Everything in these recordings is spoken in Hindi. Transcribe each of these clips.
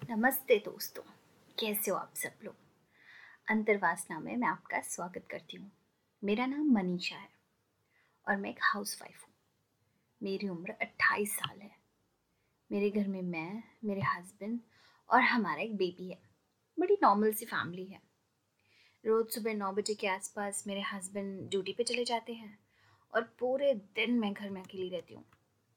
नमस्ते दोस्तों। कैसे हो आप सब लोग। अंतर्वासना में मैं आपका स्वागत करती हूँ। मेरा नाम मनीषा है और मैं एक हाउसवाइफ हूँ। मेरी उम्र 28 साल है। मेरे घर में मैं, मेरे हस्बैंड और हमारा एक बेबी है। बड़ी नॉर्मल सी फैमिली है। रोज़ सुबह 9 बजे के आसपास मेरे हस्बैंड ड्यूटी पे चले जाते हैं और पूरे दिन मैं घर में अकेली रहती हूँ।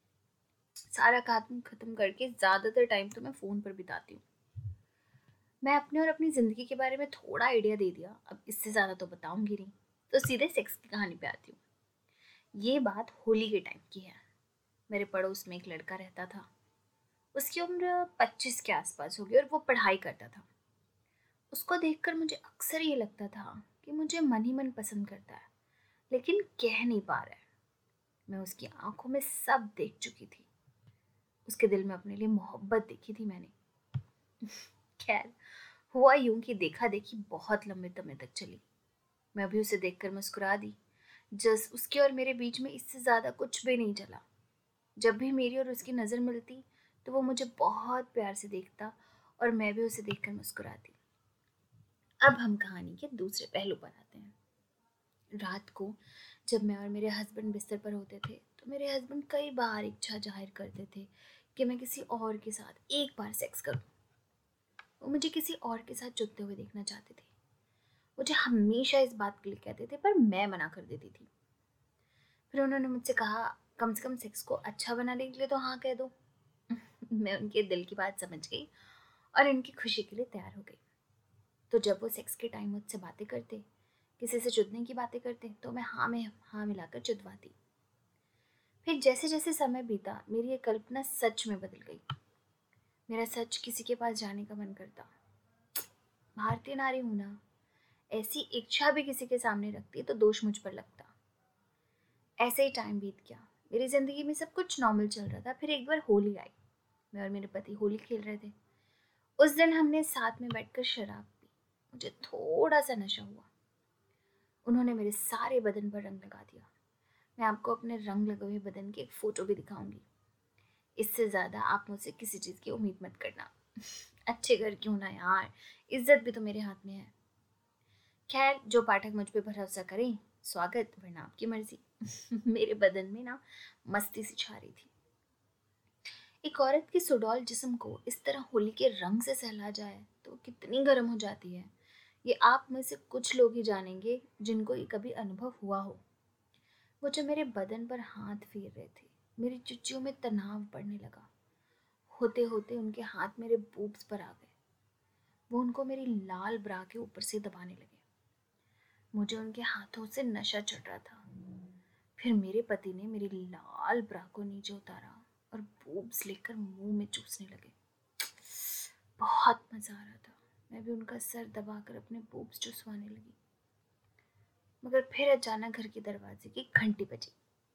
सारा काम खत्म करके ज़्यादातर टाइम तो मैं फ़ोन पर बिताती हूँ। मैं अपने और अपनी ज़िंदगी के बारे में थोड़ा आइडिया दे दिया, अब इससे ज़्यादा तो बताऊंगी नहीं। तो सीधे सेक्स की कहानी पे आती हूँ। ये बात होली के टाइम की है। मेरे पड़ोस में एक लड़का रहता था। उसकी उम्र 25 के आसपास होगी और वो पढ़ाई करता था। उसको देखकर मुझे अक्सर ये लगता था कि मुझे मन ही मन पसंद करता है, लेकिन कह नहीं पा रहा है। मैं उसकी आंखों में सब देख चुकी थी। उसके दिल में अपने लिए मोहब्बत देखी थी मैंने। खैर, हुआ यूं कि देखा देखी बहुत लंबे समय तक चली। मैं भी उसे देखकर मुस्कुरा दी। जस उसके और मेरे बीच में इससे ज़्यादा कुछ भी नहीं चला। जब भी मेरी और उसकी नज़र मिलती तो वो मुझे बहुत प्यार से देखता और मैं भी उसे देखकर मुस्कुराती। अब हम कहानी के दूसरे पहलू पर आते हैं। रात को जब मैं और मेरे हस्बैंड बिस्तर पर होते थे तो मेरे हस्बैंड कई बार इच्छा जाहिर करते थे कि मैं किसी और के साथ एक बार सेक्स करूं। वो मुझे किसी और के साथ जुड़ते हुए देखना चाहते थे। मुझे हमेशा इस बात के लिए कहते थे, पर मैं मना कर देती थी। फिर उन्होंने मुझसे कहा, कम से कम सेक्स को अच्छा बनाने के लिए तो हाँ कह दो। मैं उनके दिल की बात समझ गई और इनकी खुशी के लिए तैयार हो गई। तो जब वो सेक्स के टाइम मुझसे बातें करते, किसी से जुड़ने की बातें करते, तो मैं हाँ में हाँ मिलाकर जुड़वाती। फिर जैसे जैसे समय बीता मेरी ये कल्पना सच में बदल गई। मेरा सच किसी के पास जाने का मन करता। भारतीय नारी हूं ना, ऐसी इच्छा भी किसी के सामने रखती तो दोष मुझ पर लगता। ऐसे ही टाइम बीत गया। मेरी ज़िंदगी में सब कुछ नॉर्मल चल रहा था। फिर एक बार होली आई। मैं और मेरे पति होली खेल रहे थे। उस दिन हमने साथ में बैठकर शराब पी। मुझे थोड़ा सा नशा हुआ। उन्होंने मेरे सारे बदन पर रंग लगा दिया। मैं आपको अपने रंग लगे हुए बदन की एक फ़ोटो भी दिखाऊंगी। इससे ज़्यादा आप मुझसे किसी चीज़ की उम्मीद मत करना। अच्छे घर क्यों ना यार, इज्जत भी तो मेरे हाथ में है। खैर, जो पाठक मुझ पे भरोसा करें, स्वागत, वरना आपकी मर्जी। मेरे बदन में ना मस्ती सी छा रही थी। एक औरत की सुडौल जिस्म को इस तरह होली के रंग से सहला जाए तो कितनी गर्म हो जाती है, ये आप में से कुछ लोग ही जानेंगे जिनको ये कभी अनुभव हुआ हो। वो जो मेरे बदन पर हाथ फेर रहे थे, मेरी चुच्चियों में तनाव पड़ने लगा। होते होते उनके हाथ मेरे बूब्स पर आ गए। वो उनको मेरी लाल ब्रा के ऊपर से दबाने लगे। मुझे उनके हाथों से नशा चढ़ रहा था। फिर मेरे पति ने मेरी लाल ब्रा को नीचे उतारा और बूब्स लेकर मुंह में चूसने लगे। बहुत मजा आ रहा था। मैं भी उनका सर दबाकर अपने बूब्स चुसवाने लगी। मगर फिर अचानक घर के दरवाजे की घंटी बजी।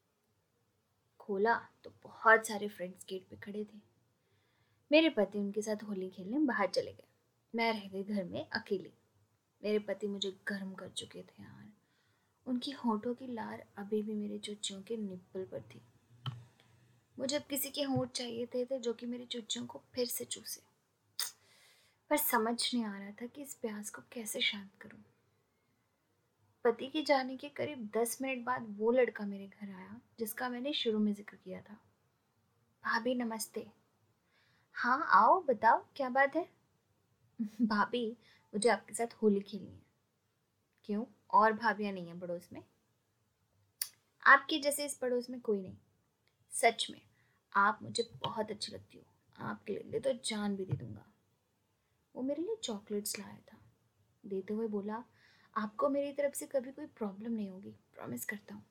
खोला तो बहुत सारे फ्रेंड्स गेट पे खड़े थे। मेरे पति उनके साथ होली खेलने बाहर चले गए। मैं रह गई घर में अकेली। मेरे पति मुझे गर्म कर चुके थे यार। उनकी होठों की लार अभी भी मेरे चुच्चियों के निप्पल पर थी। मुझे अब किसी के होंठ चाहिए थे जो कि मेरी चुच्चियों को फिर से चूसे। पर समझ नहीं आ रहा था कि इस प्यास को कैसे शांत करूं। पति के जाने के करीब 10 मिनट बाद वो लड़का मेरे घर आया जिसका मैंने शुरू में जिक्र किया था। भाभी नमस्ते। हाँ आओ, बताओ क्या बात है। भाभी, मुझे आपके साथ होली खेलनी है। क्यों, और भाभियां नहीं है पड़ोस में? आपके जैसे इस पड़ोस में कोई नहीं। सच में, आप मुझे बहुत अच्छी लगती हो। आपके लिए तो जान भी दे दूंगा। वो मेरे लिए चॉकलेट्स लाया था। देते हुए बोला, आपको मेरी तरफ से कभी कोई प्रॉब्लम नहीं होगी, प्रॉमिस करता हूँ।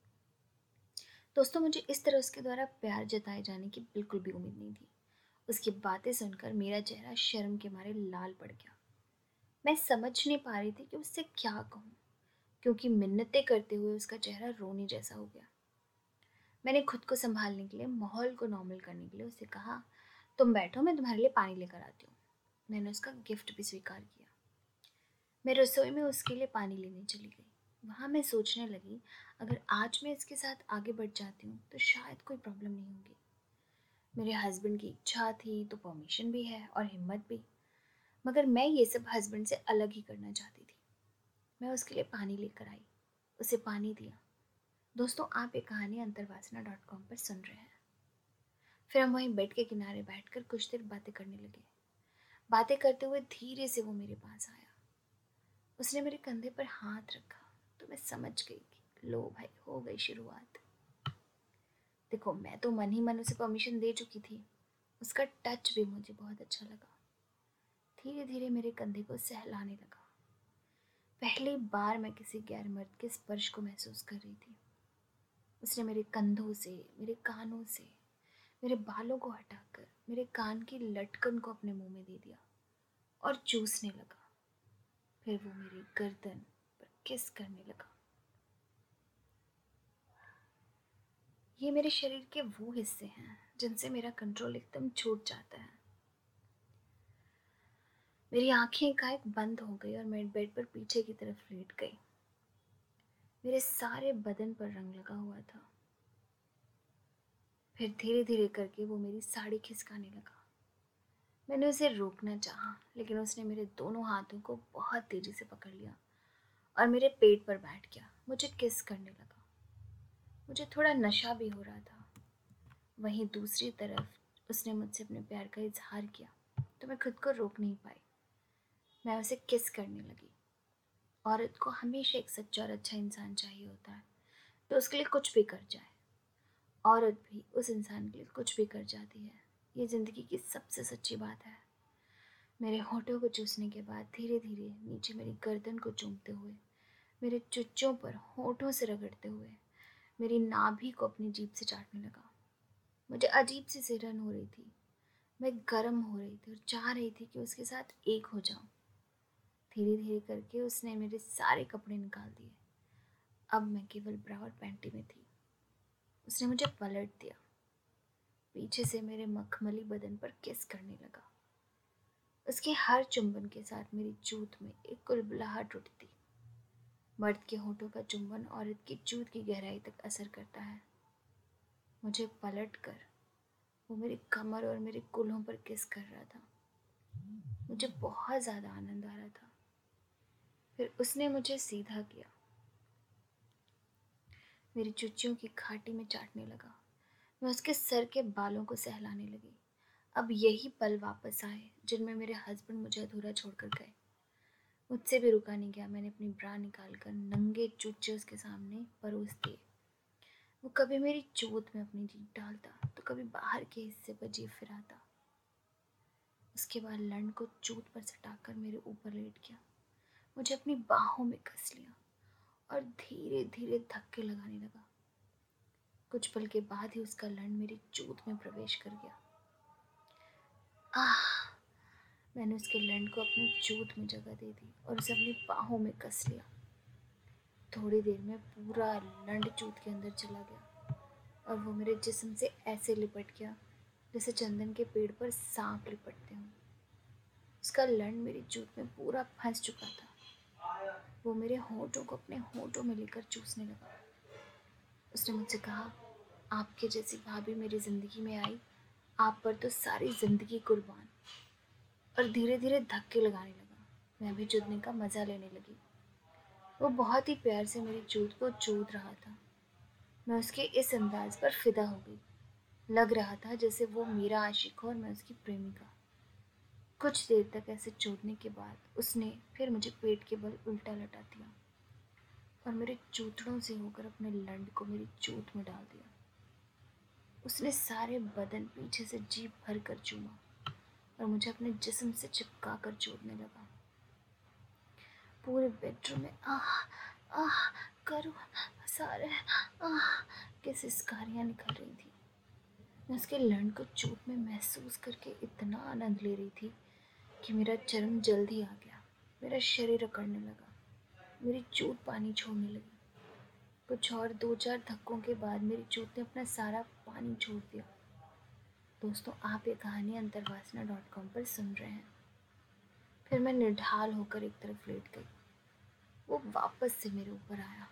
दोस्तों, मुझे इस तरह उसके द्वारा प्यार जताए जाने की बिल्कुल भी उम्मीद नहीं थी। उसकी बातें सुनकर मेरा चेहरा शर्म के मारे लाल पड़ गया। मैं समझ नहीं पा रही थी कि उससे क्या कहूँ, क्योंकि मिन्नतें करते हुए उसका चेहरा रोनी जैसा हो गया। मैंने खुद को संभालने के लिए, माहौल को नॉर्मल करने के लिए उससे कहा, तुम बैठो, मैं तुम्हारे लिए पानी लेकर आती हूँ। मैंने उसका गिफ्ट भी स्वीकार किया। मैं रसोई में उसके लिए पानी लेने चली गई। वहाँ मैं सोचने लगी, अगर आज मैं इसके साथ आगे बढ़ जाती हूँ तो शायद कोई प्रॉब्लम नहीं होगी। मेरे हस्बैंड की इच्छा थी तो परमिशन भी है और हिम्मत भी, मगर मैं ये सब हस्बैंड से अलग ही करना चाहती थी। मैं उसके लिए पानी लेकर आई, उसे पानी दिया। दोस्तों, आप ये कहानी अंतर्वासना.com पर सुन रहे हैं। फिर हम वहीं बेड के किनारे बैठकर कुछ देर बातें करने लगे। बातें करते हुए धीरे से वो मेरे पास आया। उसने मेरे कंधे पर हाथ रखा तो मैं समझ गई कि लो भाई, हो गई शुरुआत। देखो, मैं तो मन ही मन उसे परमिशन दे चुकी थी। उसका टच भी मुझे बहुत अच्छा लगा। धीरे धीरे मेरे कंधे को सहलाने लगा। पहली बार मैं किसी गैर मर्द के स्पर्श को महसूस कर रही थी। उसने मेरे कंधों से, मेरे कानों से, मेरे बालों को हटाकर मेरे कान की लटकन को अपने मुंह में दे दिया और चूसने लगा। फिर वो मेरी गर्दन पर किस करने लगा। ये मेरे शरीर के वो हिस्से हैं जिनसे मेरा कंट्रोल एकदम छूट जाता है। मेरी आंखें एकाएक बंद हो गई और मैं बेड पर पीछे की तरफ लेट गई। मेरे सारे बदन पर रंग लगा हुआ था। फिर धीरे धीरे करके वो मेरी साड़ी खिसकाने लगा। मैंने उसे रोकना चाहा, लेकिन उसने मेरे दोनों हाथों को बहुत तेजी से पकड़ लिया और मेरे पेट पर बैठ गया। मुझे किस करने लगा। मुझे थोड़ा नशा भी हो रहा था। वहीं दूसरी तरफ उसने मुझसे अपने प्यार का इजहार किया तो मैं खुद को रोक नहीं पाई। मैं उसे किस करने लगी। औरत को हमेशा एक सच्चा और अच्छा इंसान चाहिए होता है, तो उसके लिए कुछ भी कर जाए। औरत भी उस इंसान के लिए कुछ भी कर जाती है। ये ज़िंदगी की सबसे सच्ची बात है। मेरे होठों को चूसने के बाद धीरे धीरे नीचे मेरी गर्दन को चूमते हुए, मेरे चुच्चों पर होठों से रगड़ते हुए, मेरी नाभि को अपनी जीभ से चाटने लगा। मुझे अजीब सी सिरहन हो रही थी। मैं गर्म हो रही थी और चाह रही थी कि उसके साथ एक हो जाऊं। धीरे धीरे करके उसने मेरे सारे कपड़े निकाल दिए। अब मैं केवल ब्रा और पैंटी में थी। उसने मुझे पलट दिया। पीछे से मेरे मखमली बदन पर किस करने लगा। उसके हर चुंबन के साथ मेरी चूत में एक कुलबुलाहट उठती। मर्द के होठों का चुंबन औरत की चूत की गहराई तक असर करता है। मुझे पलट कर वो मेरी कमर और मेरे कूल्हों पर किस कर रहा था। मुझे बहुत ज़्यादा आनंद आ रहा था। फिर उसने मुझे सीधा किया, मेरी चुच्चियों की घाटी में चाटने लगा। मैं उसके सर के बालों को सहलाने लगी। अब यही पल वापस आए जिनमें मेरे हस्बैंड मुझे अधूरा छोड़कर गए। मुझसे भी रुका नहीं गया। मैंने अपनी ब्रा निकालकर नंगे चुच्चे उसके सामने परोस दिए। वो कभी मेरी चोट में अपनी जीभ डालता तो कभी बाहर के हिस्से पर जीभ फिराता। उसके बाद लंड को चोट पर सटाकर मेरे ऊपर लेट गया। मुझे अपनी बाहों में कस लिया और धीरे धीरे धक्के लगाने लगा। कुछ पल के बाद ही उसका लंड मेरी चोट में प्रवेश कर गया। आह! मैंने उसके लंड को अपनी चोट में जगह दे दी और उसे अपनी बाहों में कस लिया। थोड़ी देर में पूरा लंड चोट के अंदर चला गया और वो मेरे जिस्म से ऐसे लिपट गया जैसे चंदन के पेड़ पर सांप लिपटते हों। उसका लंड मेरी चोट में पूरा फंस चुका था। वो मेरे होठों को अपने होठों में लेकर चूसने लगा। उसने मुझसे कहा, आपके जैसी भाभी मेरी ज़िंदगी में आई, आप पर तो सारी ज़िंदगी कुर्बान। और धीरे धीरे धक्के लगाने लगा। मैं भी चूदने का मज़ा लेने लगी। वो बहुत ही प्यार से मेरी चूत को चूद रहा था। मैं उसके इस अंदाज पर फिदा हो गई। लग रहा था जैसे वो मेरा आशिक हो और मैं उसकी प्रेमिका। कुछ देर तक ऐसे चूदने के बाद उसने फिर मुझे पेट के बल उल्टा लटा दिया और मेरे चूथड़ों से होकर अपने लंड को मेरी चूत में डाल दिया। उसने सारे बदन पीछे से जीभ भर कर चूमा और मुझे अपने जिस्म से चिपका कर चूदने लगा। पूरे बेडरूम में आह आह करो सारे आह के सिसकारियाँ निकल रही थी। मैं उसके लंड को चोट में महसूस करके इतना आनंद ले रही थी कि मेरा चरम जल्द ही आ गया। मेरा शरीर अकड़ने लगा। मेरी चोट पानी छोड़ने लगी। कुछ और 2-4 धक्कों के बाद मेरी चोट ने अपना सारा पानी छोड़ दिया। दोस्तों, आप ये कहानी अंतर्वासना.com पर सुन रहे हैं। फिर मैं निढाल होकर एक तरफ लेट गई। वो वापस से मेरे ऊपर आया।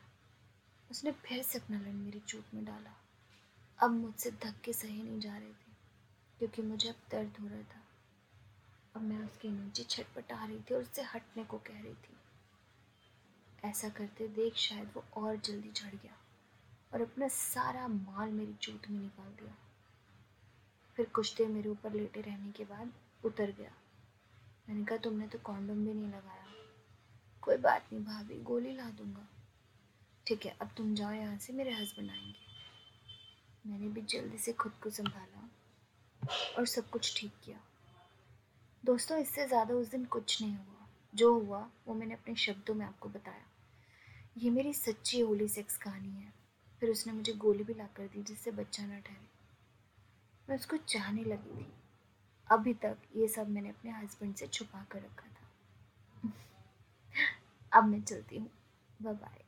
उसने फिर से अपना लंड मेरी चोट में डाला। अब मुझसे धक्के सहे नहीं जा रहे थे। क्योंकि मुझे अब दर्द हो रहा था। अब मैं उसके नीचे छटपटा रही थी और उससे हटने को कह रही थी। ऐसा करते देख शायद वो और जल्दी चढ़ गया और अपना सारा माल मेरी जूत में निकाल दिया। फिर कुछ देर मेरे ऊपर लेटे रहने के बाद उतर गया। मैंने कहा तुमने तो कॉन्डोम भी नहीं लगाया। कोई बात नहीं भाभी, गोली ला दूंगा। ठीक है, अब तुम जाओ यहाँ से, मेरे हस्बैंड आएंगे। मैंने भी जल्दी से खुद को संभाला और सब कुछ ठीक किया। दोस्तों, इससे ज़्यादा उस दिन कुछ नहीं हुआ। जो हुआ वो मैंने अपने शब्दों में आपको बताया। ये मेरी सच्ची होली सेक्स कहानी है। फिर उसने मुझे गोली भी ला कर दी जिससे बच्चा न ठहरे। मैं उसको चाहने लगी थी। अभी तक ये सब मैंने अपने हस्बैंड से छुपा कर रखा था। अब मैं चलती हूँ। Bye bye.